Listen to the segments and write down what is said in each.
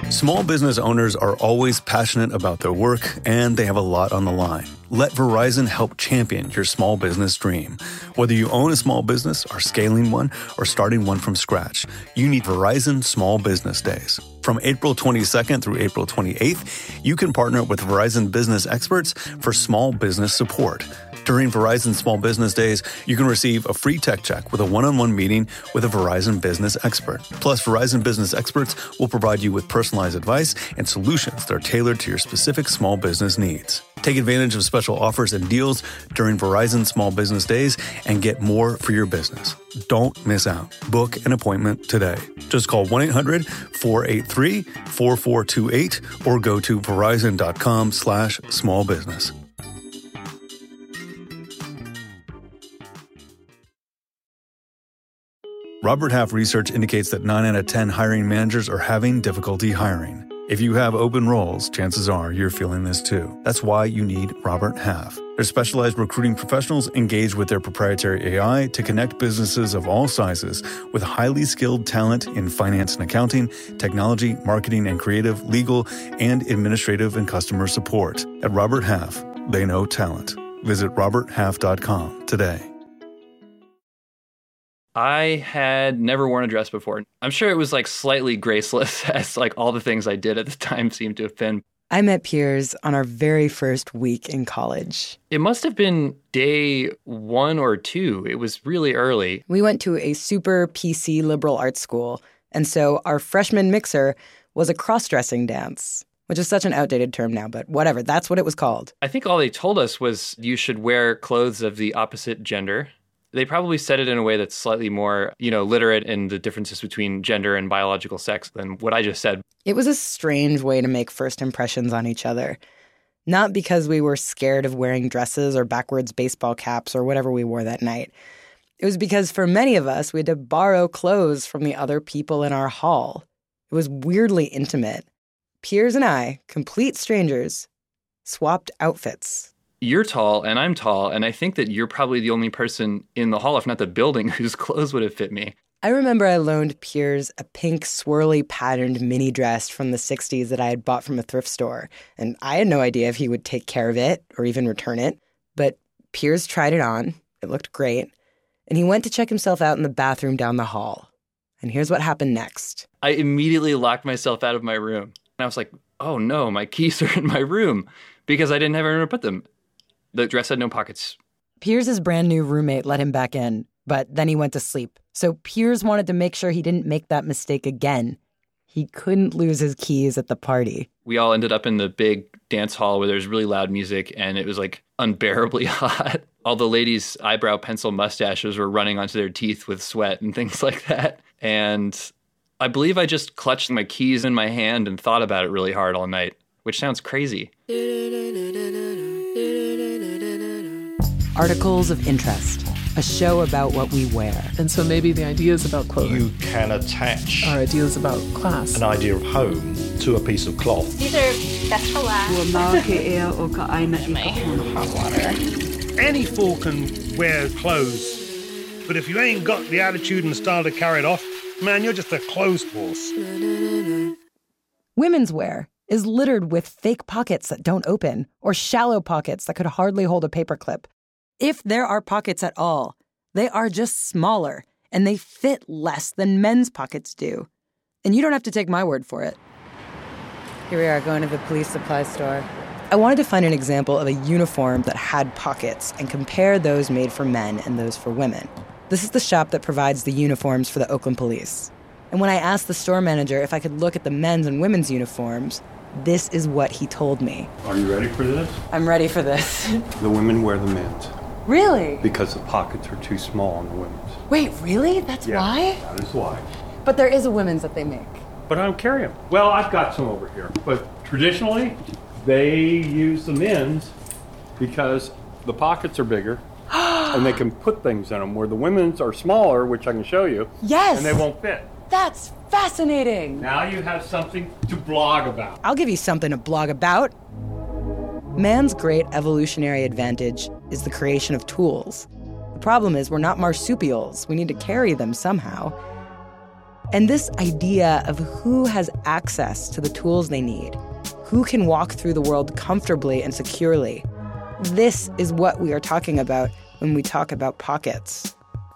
Small business owners are always passionate about their work, and they have a lot on the line. Let Verizon help champion your small business dream. Whether you own a small business, are scaling one, or starting one from scratch, you need Verizon Small Business Days. From April 22nd through April 28th, you can partner with Verizon business experts for small business support. During Verizon Small Business Days, you can receive a free tech check with a one-on-one meeting with a Verizon business expert. Plus, Verizon business experts will provide you with personalized advice and solutions that are tailored to your specific small business needs. Take advantage of special offers and deals during Verizon Small Business Days and get more for your business. Don't miss out. Book an appointment today. Just call 1-800-483-4428 or go to verizon.com/smallbusiness. Robert Half research indicates that 9 out of 10 hiring managers are having difficulty hiring. If you have open roles, chances are you're feeling this too. That's why you need Robert Half. Their specialized recruiting professionals engage with their proprietary AI to connect businesses of all sizes with highly skilled talent in finance and accounting, technology, marketing and creative, legal, and administrative and customer support. At Robert Half, they know talent. Visit roberthalf.com today. I had never worn a dress before. I'm sure it was like slightly graceless, as like all the things I did at the time seemed to have been. I met Piers on our very first week in college. It must have been day 1 or 2. It was really early. We went to a super PC liberal arts school, and so our freshman mixer was a cross-dressing dance, which is such an outdated term now, but whatever, that's what it was called. I think all they told us was you should wear clothes of the opposite gender. They probably said it in a way that's slightly more, literate in the differences between gender and biological sex than what I just said. It was a strange way to make first impressions on each other. Not because we were scared of wearing dresses or backwards baseball caps or whatever we wore that night. It was because for many of us, we had to borrow clothes from the other people in our hall. It was weirdly intimate. Piers and I, complete strangers, swapped outfits. You're tall and I'm tall, and I think that you're probably the only person in the hall, if not the building, whose clothes would have fit me. I remember I loaned Piers a pink swirly patterned mini dress from the 60s that I had bought from a thrift store, and I had no idea if he would take care of it or even return it. But Piers tried it on, it looked great, and he went to check himself out in the bathroom down the hall. And here's what happened next. I immediately locked myself out of my room. And I was like, oh no, my keys are in my room, because I didn't have anywhere to put them. The dress had no pockets. Piers' brand new roommate let him back in, but then he went to sleep. So Piers wanted to make sure he didn't make that mistake again. He couldn't lose his keys at the party. We all ended up in the big dance hall where there's really loud music, and it was like unbearably hot. All the ladies' eyebrow pencil mustaches were running onto their teeth with sweat and things like that. And I believe I just clutched my keys in my hand and thought about it really hard all night, which sounds crazy. Articles of Interest, a show about what we wear. And so maybe the ideas about clothing. You can attach our ideas about class. An idea of home to a piece of cloth. These are best for last. Hot water. Any fool can wear clothes, but if you ain't got the attitude and the style to carry it off, man, you're just a clothes horse. Women's wear is littered with fake pockets that don't open, or shallow pockets that could hardly hold a paperclip. If there are pockets at all, they are just smaller, and they fit less than men's pockets do. And you don't have to take my word for it. Here we are, going to the police supply store. I wanted to find an example of a uniform that had pockets and compare those made for men and those for women. This is the shop that provides the uniforms for the Oakland police. And when I asked the store manager if I could look at the men's and women's uniforms, this is what he told me. Are you ready for this? I'm ready for this. The women wear the men's. Really? Because the pockets are too small on the women's. Wait, really? That's why? That is why. But there is a women's that they make. But I don't carry them. Well, I've got some over here. But traditionally, they use the men's because the pockets are bigger and they can put things in them, where the women's are smaller, which I can show you. Yes! And they won't fit. That's fascinating. Now you have something to blog about. I'll give you something to blog about. Man's great evolutionary advantage is the creation of tools. The problem is we're not marsupials. We need to carry them somehow. And this idea of who has access to the tools they need, who can walk through the world comfortably and securely, this is what we are talking about when we talk about pockets.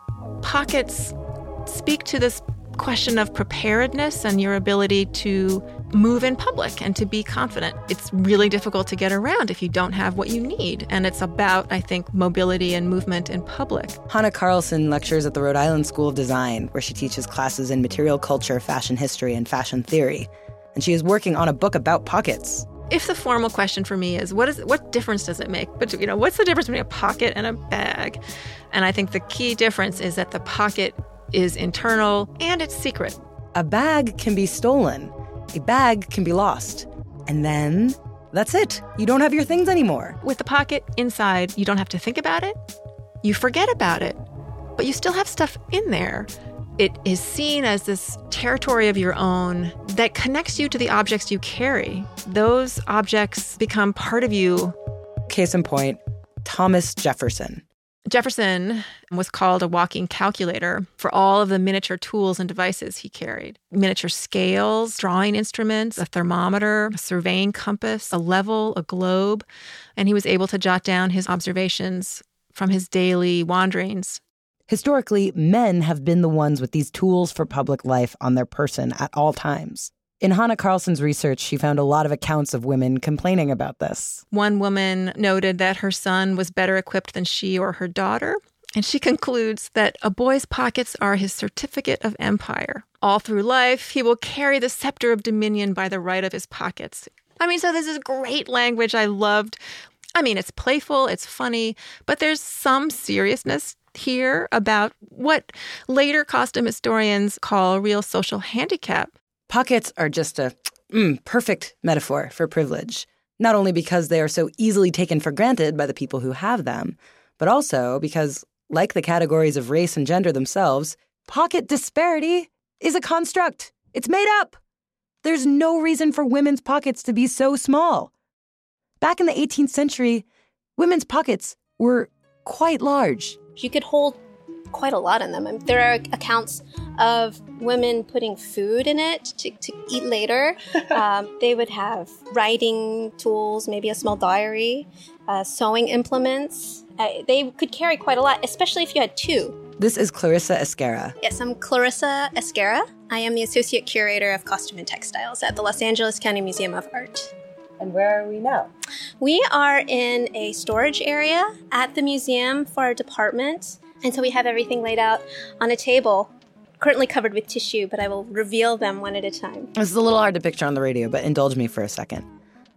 Pockets speak to this question of preparedness and your ability to move in public and to be confident. It's really difficult to get around if you don't have what you need. And it's about, I think, mobility and movement in public. Hannah Carlson lectures at the Rhode Island School of Design, where she teaches classes in material culture, fashion history, and fashion theory. And she is working on a book about pockets. If the formal question for me is, what difference does it make? But, what's the difference between a pocket and a bag? And I think the key difference is that the pocket is internal and it's secret. A bag can be stolen. A bag can be lost. And then that's it. You don't have your things anymore. With the pocket inside, you don't have to think about it. You forget about it, but you still have stuff in there. It is seen as this territory of your own that connects you to the objects you carry. Those objects become part of you. Case in point, Thomas Jefferson. Jefferson was called a walking calculator for all of the miniature tools and devices he carried. Miniature scales, drawing instruments, a thermometer, a surveying compass, a level, a globe. And he was able to jot down his observations from his daily wanderings. Historically, men have been the ones with these tools for public life on their person at all times. In Hannah Carlson's research, she found a lot of accounts of women complaining about this. One woman noted that her son was better equipped than she or her daughter. And she concludes that a boy's pockets are his certificate of empire. All through life, he will carry the scepter of dominion by the right of his pockets. So this is great language I loved. It's playful, it's funny, but there's some seriousness here about what later costume historians call a real social handicap. Pockets are just a perfect metaphor for privilege, not only because they are so easily taken for granted by the people who have them, but also because, like the categories of race and gender themselves, pocket disparity is a construct. It's made up. There's no reason for women's pockets to be so small. Back in the 18th century, women's pockets were quite large. You could hold quite a lot in them. There are accounts of women putting food in it to eat later. They would have writing tools, maybe a small diary, sewing implements. They could carry quite a lot, especially if you had two. This is Clarissa Esquera. Yes, I'm Clarissa Esquera. I am the Associate Curator of Costume and Textiles at the Los Angeles County Museum of Art. And where are we now? We are in a storage area at the museum for our department. And so we have everything laid out on a table, currently covered with tissue, but I will reveal them one at a time. This is a little hard to picture on the radio, but indulge me for a second.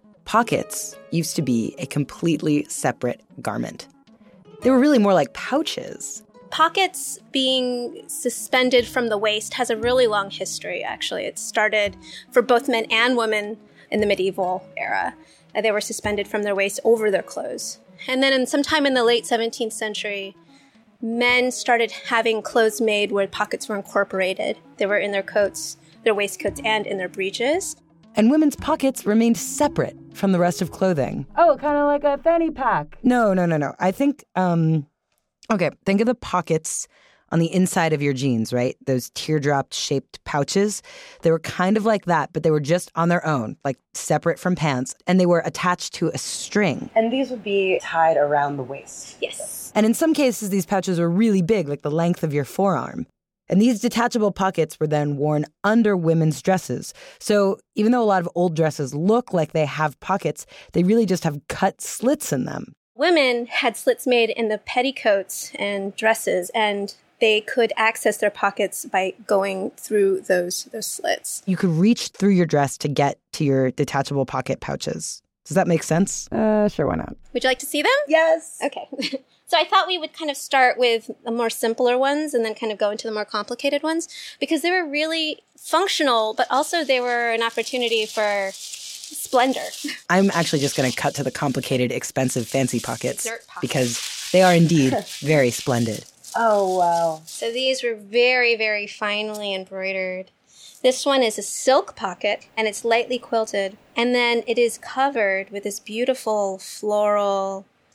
Pockets used to be a completely separate garment. They were really more like pouches. Pockets being suspended from the waist has a really long history, actually. It started for both men and women in the medieval era. They were suspended from their waist over their clothes. And then sometime in the late 17th century, men started having clothes made where pockets were incorporated. They were in their coats, their waistcoats, and in their breeches. And women's pockets remained separate from the rest of clothing. Oh, kind of like a fanny pack. No. I think, think of the pockets on the inside of your jeans, right? Those teardrop-shaped pouches. They were kind of like that, but they were just on their own, like separate from pants, and they were attached to a string. And these would be tied around the waist. Yes. And in some cases, these pouches were really big, like the length of your forearm. And these detachable pockets were then worn under women's dresses. So even though a lot of old dresses look like they have pockets, they really just have cut slits in them. Women had slits made in the petticoats and dresses, and they could access their pockets by going through those slits. You could reach through your dress to get to your detachable pocket pouches. Does that make sense? Sure, why not? Would you like to see them? Yes. Okay. So I thought we would kind of start with the more simpler ones and then kind of go into the more complicated ones because they were really functional, but also they were an opportunity for splendor. I'm actually just going to cut to the complicated, expensive, fancy pockets because pockets. They are indeed very splendid. Oh, wow. So these were very, very finely embroidered. This one is a silk pocket, and it's lightly quilted. And then it is covered with this beautiful floral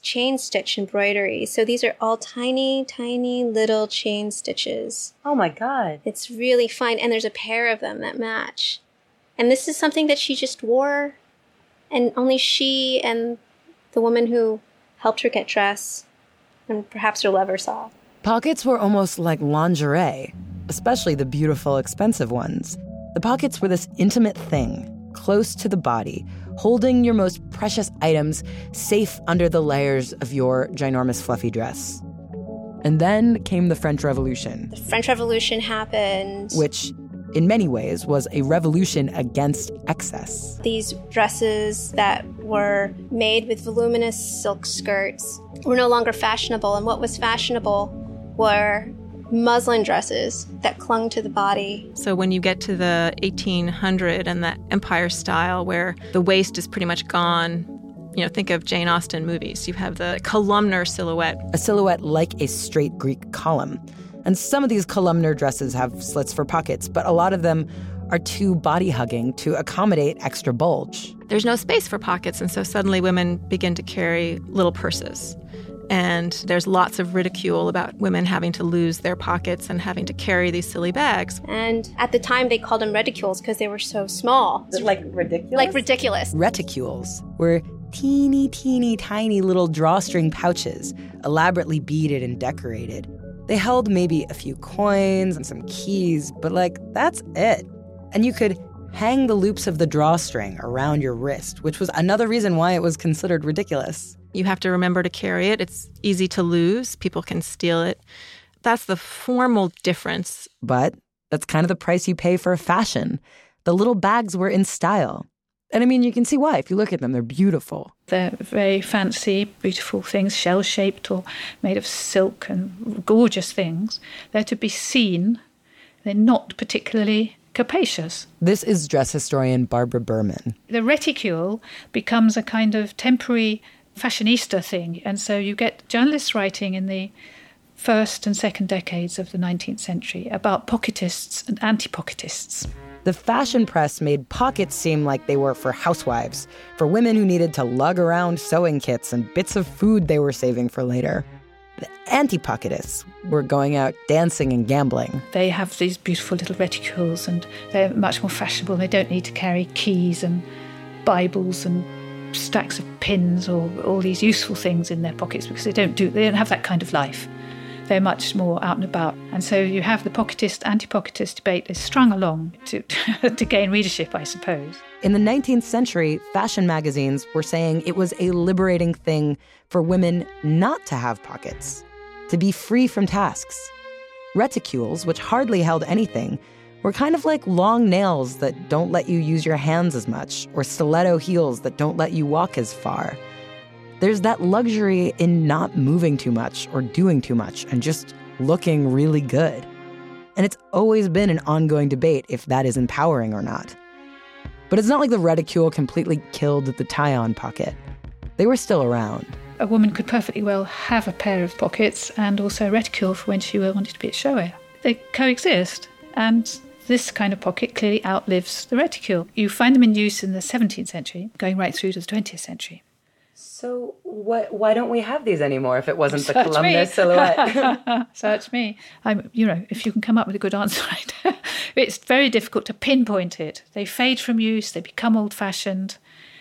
chain stitch embroidery. So these are all tiny, tiny little chain stitches. Oh my God. It's really fine. And there's a pair of them that match. And this is something that she just wore. And only she and the woman who helped her get dressed and perhaps her lover saw. Pockets were almost like lingerie, especially the beautiful, expensive ones. The pockets were this intimate thing, close to the body, holding your most precious items safe under the layers of your ginormous fluffy dress. And then came the French Revolution. The French Revolution happened. Which, in many ways, was a revolution against excess. These dresses that were made with voluminous silk skirts were no longer fashionable. And what was fashionable were muslin dresses that clung to the body. So when you get to the 1800 and the Empire style where the waist is pretty much gone, think of Jane Austen movies. You have the columnar silhouette. A silhouette like a straight Greek column. And some of these columnar dresses have slits for pockets, but a lot of them are too body-hugging to accommodate extra bulge. There's no space for pockets, and so suddenly women begin to carry little purses. And there's lots of ridicule about women having to lose their pockets and having to carry these silly bags. And at the time, they called them reticules because they were so small. Like ridiculous? Like ridiculous. Reticules were teeny, teeny, tiny little drawstring pouches, elaborately beaded and decorated. They held maybe a few coins and some keys, but that's it. And you could hang the loops of the drawstring around your wrist, which was another reason why it was considered ridiculous. You have to remember to carry it. It's easy to lose. People can steal it. That's the formal difference. But that's kind of the price you pay for fashion. The little bags were in style. And I mean, you can see why. If you look at them, they're beautiful. They're very fancy, beautiful things, shell-shaped or made of silk and gorgeous things. They're to be seen. They're not particularly capacious. This is dress historian Barbara Berman. The reticule becomes a kind of temporary fashionista thing. And so you get journalists writing in the first and second decades of the 19th century about pocketists and anti-pocketists. The fashion press made pockets seem like they were for housewives, for women who needed to lug around sewing kits and bits of food they were saving for later. The anti-pocketists were going out dancing and gambling. They have these beautiful little reticules and they're much more fashionable. They don't need to carry keys and Bibles and stacks of pins or all these useful things in their pockets because they don't have that kind of life. They're much more out and about. And so you have the pocketist, anti-pocketist debate is strung along to gain readership, I suppose. In the 19th century, fashion magazines were saying it was a liberating thing for women not to have pockets, to be free from tasks. Reticules, which hardly held anything, were kind of like long nails that don't let you use your hands as much, or stiletto heels that don't let you walk as far. There's that luxury in not moving too much or doing too much and just looking really good. And it's always been an ongoing debate if that is empowering or not. But it's not like the reticule completely killed the tie-on pocket. They were still around. A woman could perfectly well have a pair of pockets and also a reticule for when she wanted to be at showier. They coexist, and this kind of pocket clearly outlives the reticule. You find them in use in the 17th century, going right through to the 20th century. So why don't we have these anymore if it wasn't the columnar silhouette? Search me. If you can come up with a good answer, it's very difficult to pinpoint it. They fade from use, they become old-fashioned.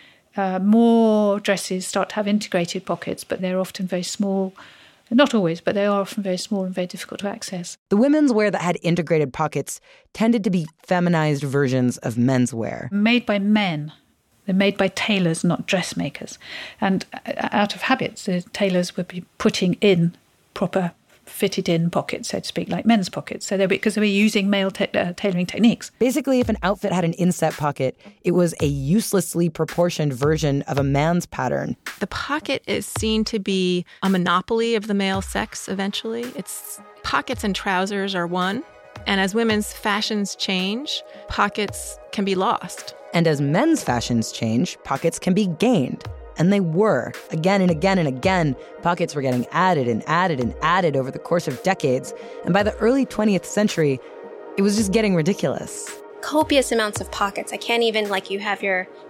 More dresses start to have integrated pockets, but they're often very small. Not always, but they are often very small and very difficult to access. The women's wear that had integrated pockets tended to be feminized versions of men's wear. Made by men. They're made by tailors, not dressmakers. And out of habit, the tailors would be putting in proper fitted-in pockets, so to speak, like men's pockets. So because they were using male tailoring techniques. Basically, if an outfit had an inset pocket, it was a uselessly proportioned version of a man's pattern. The pocket is seen to be a monopoly of the male sex eventually. Pockets and trousers are one. And as women's fashions change, pockets can be lost. And as men's fashions change, pockets can be gained. And they were. Again and again and again, pockets were getting added and added and added over the course of decades. And by the early 20th century, it was just getting ridiculous. Copious amounts of pockets. I can't even, you have your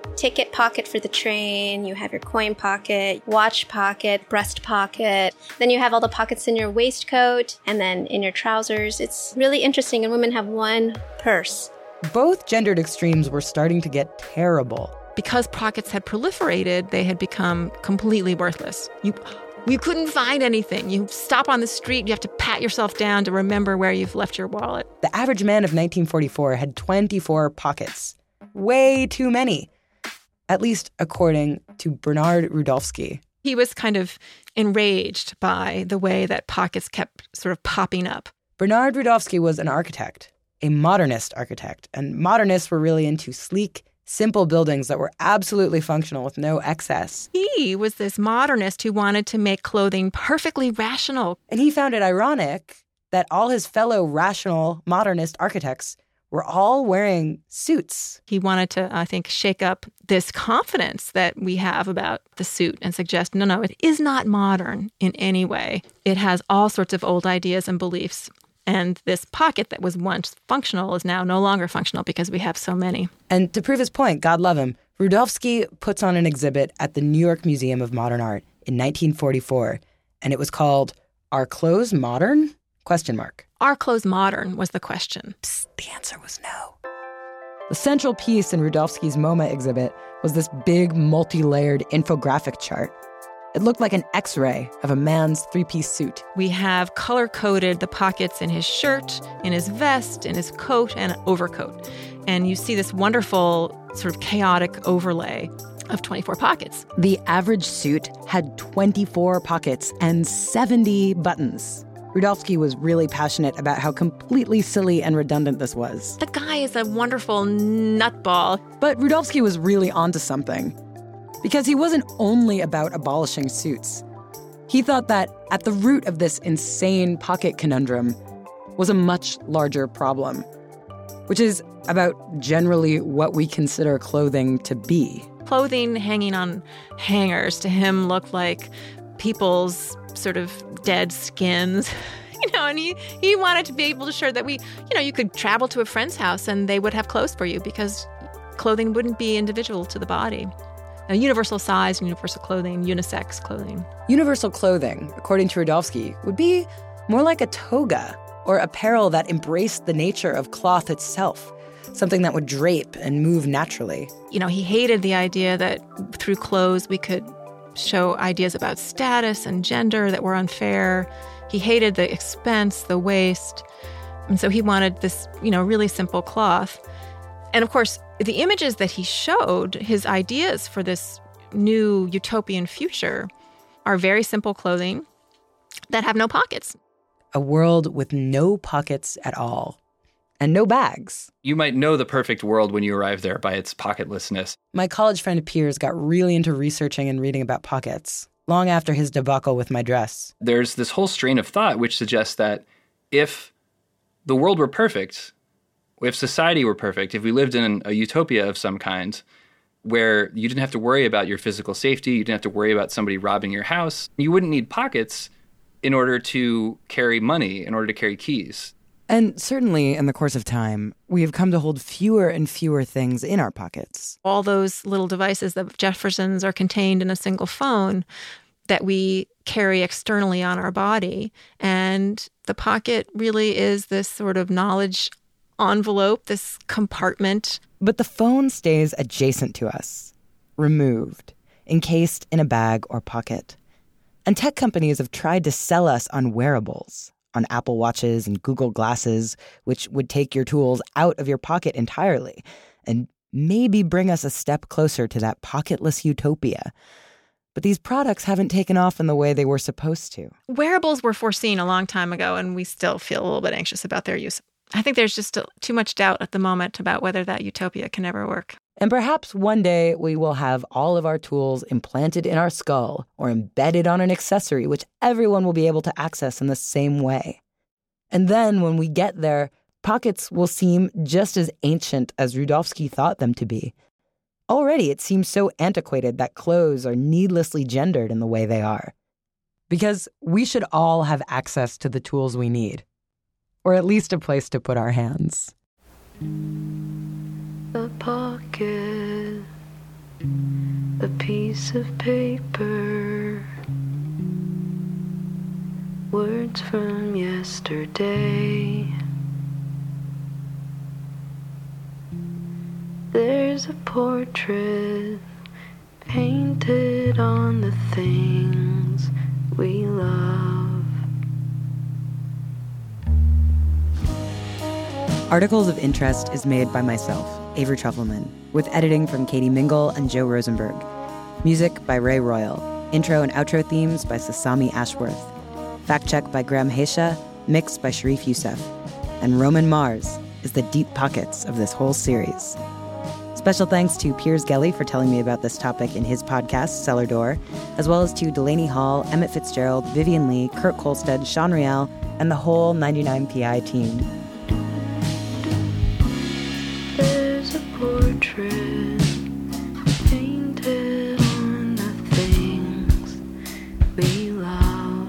ticket pocket for the train, you have your coin pocket, watch pocket, breast pocket. Then you have all the pockets in your waistcoat and then in your trousers. It's really interesting, and women have one purse. Both gendered extremes were starting to get terrible. Because pockets had proliferated, they had become completely worthless. You couldn't find anything. You stop on the street, you have to pat yourself down to remember where you've left your wallet. The average man of 1944 had 24 pockets. Way too many. At least according to Bernard Rudolphski. He was kind of enraged by the way that pockets kept sort of popping up. Bernard Rudolphski was an architect, a modernist architect, and modernists were really into sleek, simple buildings that were absolutely functional with no excess. He was this modernist who wanted to make clothing perfectly rational. And he found it ironic that all his fellow rational modernist architects were all wearing suits. He wanted to, I think, shake up this confidence that we have about the suit and suggest, no, it is not modern in any way. It has all sorts of old ideas and beliefs. And this pocket that was once functional is now no longer functional because we have so many. And to prove his point, God love him, Rudolphski puts on an exhibit at the New York Museum of Modern Art in 1944, and it was called Are Clothes Modern? ? Are clothes modern was the question. Psst, the answer was no. The central piece in Rudolphski's MoMA exhibit was this big, multi-layered infographic chart. It looked like an X-ray of a man's three-piece suit. We have color-coded the pockets in his shirt, in his vest, in his coat, and overcoat. And you see this wonderful sort of chaotic overlay of 24 pockets. The average suit had 24 pockets and 70 buttons. Rudolphski was really passionate about how completely silly and redundant this was. The guy is a wonderful nutball. But Rudolphski was really onto something. Because he wasn't only about abolishing suits. He thought that at the root of this insane pocket conundrum was a much larger problem, which is about generally what we consider clothing to be. Clothing hanging on hangers to him looked like people's sort of dead skins. And he wanted to be able to show that you could travel to a friend's house and they would have clothes for you because clothing wouldn't be individual to the body. Universal size, universal clothing, unisex clothing. Universal clothing, according to Rudolphski, would be more like a toga or apparel that embraced the nature of cloth itself, something that would drape and move naturally. He hated the idea that through clothes we could show ideas about status and gender that were unfair. He hated the expense, the waste. And so he wanted this, really simple cloth. And of course, the images that he showed, his ideas for this new utopian future, are very simple clothing that have no pockets. A world with no pockets at all. And no bags. You might know the perfect world when you arrive there by its pocketlessness. My college friend Piers got really into researching and reading about pockets, long after his debacle with my dress. There's this whole strain of thought which suggests that if the world were perfect, if society were perfect, if we lived in a utopia of some kind, where you didn't have to worry about your physical safety, you didn't have to worry about somebody robbing your house, you wouldn't need pockets in order to carry money, in order to carry keys. And certainly in the course of time, we have come to hold fewer and fewer things in our pockets. All those little devices that Jeffersons are contained in a single phone that we carry externally on our body. And the pocket really is this sort of knowledge envelope, this compartment. But the phone stays adjacent to us, removed, encased in a bag or pocket. And tech companies have tried to sell us on wearables, on Apple Watches and Google Glasses, which would take your tools out of your pocket entirely and maybe bring us a step closer to that pocketless utopia. But these products haven't taken off in the way they were supposed to. Wearables were foreseen a long time ago, and we still feel a little bit anxious about their use. I think there's just too much doubt at the moment about whether that utopia can ever work. And perhaps one day we will have all of our tools implanted in our skull or embedded on an accessory which everyone will be able to access in the same way. And then when we get there, pockets will seem just as ancient as Rudolphski thought them to be. Already it seems so antiquated that clothes are needlessly gendered in the way they are. Because we should all have access to the tools we need. Or at least a place to put our hands. The pocket, a piece of paper, words from yesterday. There's a portrait painted on the things we love. Articles of Interest is made by myself, Avery Trufelman, with editing from Katie Mingle and Joe Rosenberg. Music by Ray Royal. Intro and outro themes by Sasami Ashworth. Fact check by Graham Haysha. Mixed by Sharif Youssef. And Roman Mars is the deep pockets of this whole series. Special thanks to Piers Gelly for telling me about this topic in his podcast, Cellar Door, as well as to Delaney Hall, Emmett Fitzgerald, Vivian Lee, Kurt Kolstad, Sean Rial, and the whole 99PI team. There's a portrait painted on the things we love.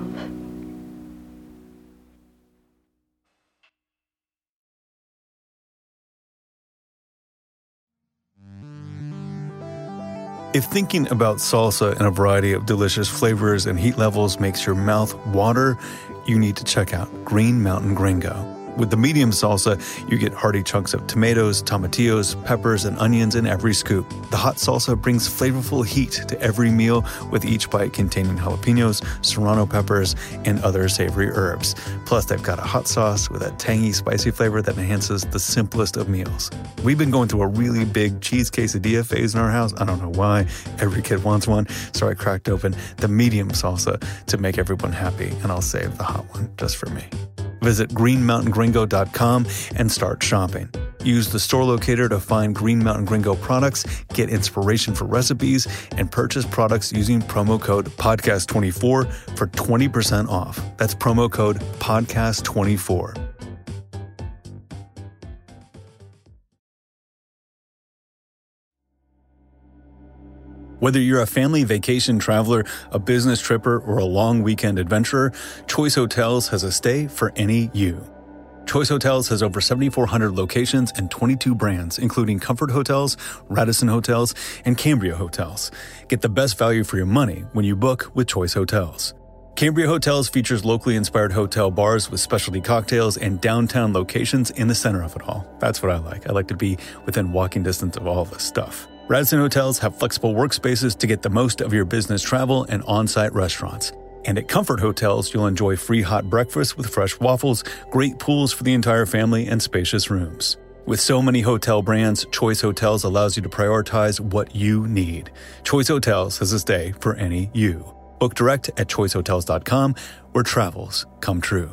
If thinking about salsa and a variety of delicious flavors and heat levels makes your mouth water, you need to check out Green Mountain Gringo. With the medium salsa, you get hearty chunks of tomatoes, tomatillos, peppers, and onions in every scoop. The hot salsa brings flavorful heat to every meal, with each bite containing jalapenos, serrano peppers, and other savory herbs. Plus, they've got a hot sauce with a tangy, spicy flavor that enhances the simplest of meals. We've been going through a really big cheese quesadilla phase in our house. I don't know why. Every kid wants one, so I cracked open the medium salsa to make everyone happy, and I'll save the hot one just for me. Visit greenmountaingringo.com and start shopping. Use the store locator to find Green Mountain Gringo products, get inspiration for recipes, and purchase products using promo code PODCAST24 for 20% off. That's promo code PODCAST24. Whether you're a family vacation traveler, a business tripper, or a long weekend adventurer, Choice Hotels has a stay for any you. Choice Hotels has over 7,400 locations and 22 brands, including Comfort Hotels, Radisson Hotels, and Cambria Hotels. Get the best value for your money when you book with Choice Hotels. Cambria Hotels features locally inspired hotel bars with specialty cocktails and downtown locations in the center of it all. That's what I like. I like to be within walking distance of all this stuff. Radisson Hotels have flexible workspaces to get the most of your business travel and on-site restaurants. And at Comfort Hotels, you'll enjoy free hot breakfast with fresh waffles, great pools for the entire family, and spacious rooms. With so many hotel brands, Choice Hotels allows you to prioritize what you need. Choice Hotels has a stay for any you. Book direct at choicehotels.com, where travels come true.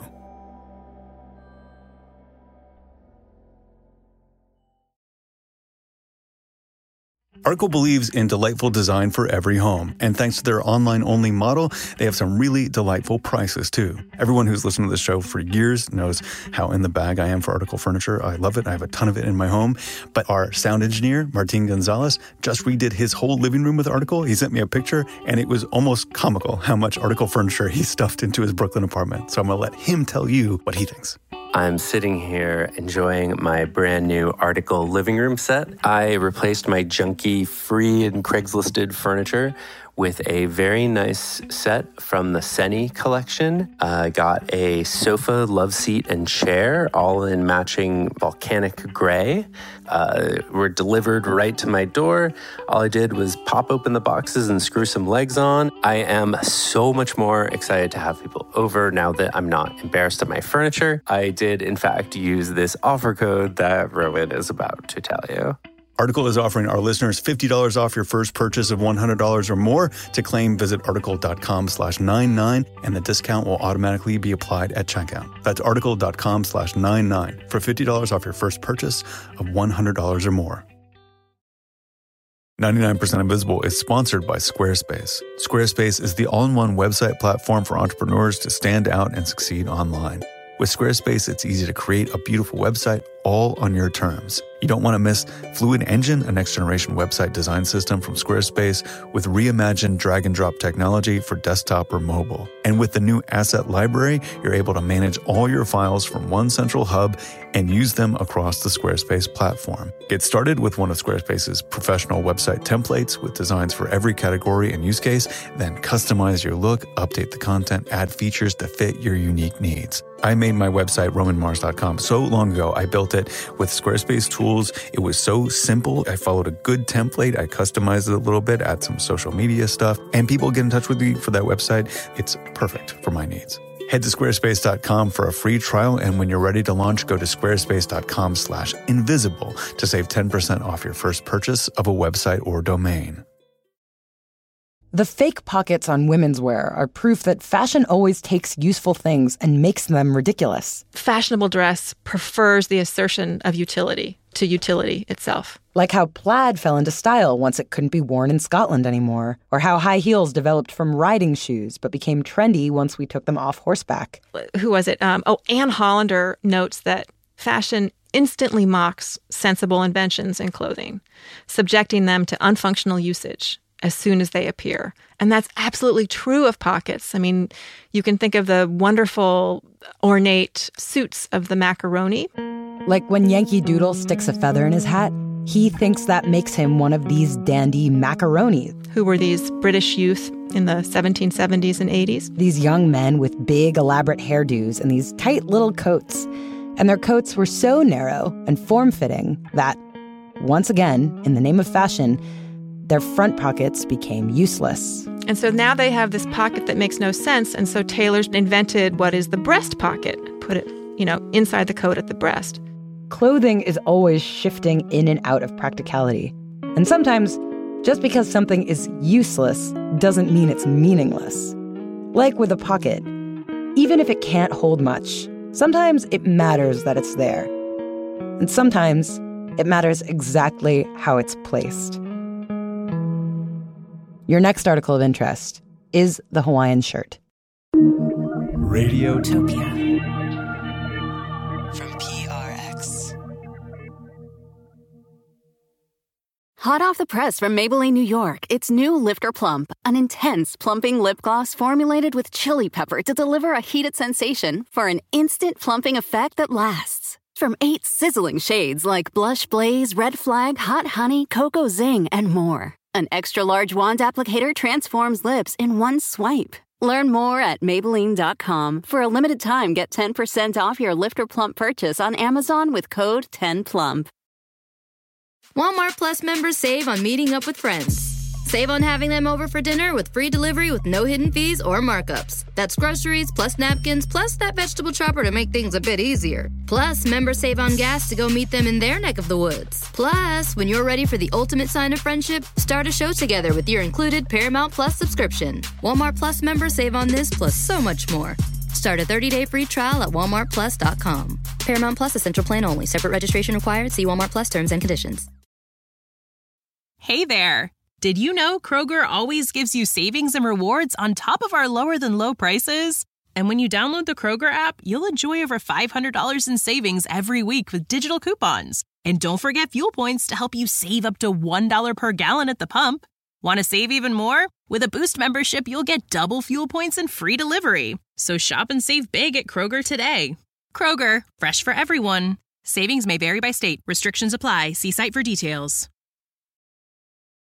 Article believes in delightful design for every home, and thanks to their online-only model, they have some really delightful prices, too. Everyone who's listened to this show for years knows how in the bag I am for Article furniture. I love it. I have a ton of it in my home. But our sound engineer, Martin Gonzalez, just redid his whole living room with Article. He sent me a picture, and it was almost comical how much Article furniture he stuffed into his Brooklyn apartment. So I'm going to let him tell you what he thinks. I'm sitting here enjoying my brand new Article living room set. I replaced my junky free and Craigslisted furniture with a very nice set from the Seni collection. Got a sofa, love seat, and chair, all in matching volcanic gray. Were delivered right to my door. All I did was pop open the boxes and screw some legs on. I am so much more excited to have people over now that I'm not embarrassed of my furniture. I did, in fact, use this offer code that Rowan is about to tell you. Article is offering our listeners $50 off your first purchase of $100 or more. To claim, visit article.com/99, and the discount will automatically be applied at checkout. That's article.com/99 for $50 off your first purchase of $100 or more. 99% Invisible is sponsored by Squarespace. Squarespace is the all-in-one website platform for entrepreneurs to stand out and succeed online. With Squarespace, it's easy to create a beautiful website all on your terms. You don't want to miss Fluid Engine, a next-generation website design system from Squarespace with reimagined drag-and-drop technology for desktop or mobile. And with the new Asset Library, you're able to manage all your files from one central hub and use them across the Squarespace platform. Get started with one of Squarespace's professional website templates with designs for every category and use case, then customize your look, update the content, add features to fit your unique needs. I made my website, romanmars.com, so long ago. I built it with Squarespace tools. It was so simple. I followed a good template. I customized it a little bit, add some social media stuff, and people get in touch with me for that website. It's perfect for my needs. Head to squarespace.com for a free trial, and when you're ready to launch, go to squarespace.com/invisible to save 10% off your first purchase of a website or domain. The fake pockets on women's wear are proof that fashion always takes useful things and makes them ridiculous. Fashionable dress prefers the assertion of utility to utility itself. Like how plaid fell into style once it couldn't be worn in Scotland anymore, or how high heels developed from riding shoes but became trendy once we took them off horseback. Who was it? Anne Hollander notes that fashion instantly mocks sensible inventions in clothing, subjecting them to unfunctional usage as soon as they appear. And that's absolutely true of pockets. I mean, you can think of the wonderful, ornate suits of the macaroni. Like when Yankee Doodle sticks a feather in his hat, he thinks that makes him one of these dandy macaronis. Who were these British youth in the 1770s and 80s? These young men with big, elaborate hairdos and these tight little coats. And their coats were so narrow and form-fitting that, once again, in the name of fashion, their front pockets became useless. And so now they have this pocket that makes no sense, and so tailors invented what is the breast pocket. Put it, inside the coat at the breast. Clothing is always shifting in and out of practicality. And sometimes, just because something is useless doesn't mean it's meaningless. Like with a pocket, even if it can't hold much, sometimes it matters that it's there. And sometimes it matters exactly how it's placed. Your next article of interest is the Hawaiian shirt. Radiotopia. From PRX. Hot off the press from Maybelline, New York, it's new Lifter Plump, an intense plumping lip gloss formulated with chili pepper to deliver a heated sensation for an instant plumping effect that lasts. From 8 sizzling shades like Blush Blaze, Red Flag, Hot Honey, Cocoa Zing, and more. An extra-large wand applicator transforms lips in one swipe. Learn more at Maybelline.com. For a limited time, get 10% off your Lifter Plump purchase on Amazon with code 10PLUMP. Walmart Plus members save on meeting up with friends. Save on having them over for dinner with free delivery with no hidden fees or markups. That's groceries, plus napkins, plus that vegetable chopper to make things a bit easier. Plus, members save on gas to go meet them in their neck of the woods. Plus, when you're ready for the ultimate sign of friendship, start a show together with your included Paramount Plus subscription. Walmart Plus members save on this plus so much more. Start a 30-day free trial at walmartplus.com. Paramount Plus Essential Plan only. Separate registration required. See Walmart Plus terms and conditions. Hey there. Did you know Kroger always gives you savings and rewards on top of our lower-than-low prices? And when you download the Kroger app, you'll enjoy over $500 in savings every week with digital coupons. And don't forget fuel points to help you save up to $1 per gallon at the pump. Want to save even more? With a Boost membership, you'll get double fuel points and free delivery. So shop and save big at Kroger today. Kroger, fresh for everyone. Savings may vary by state. Restrictions apply. See site for details.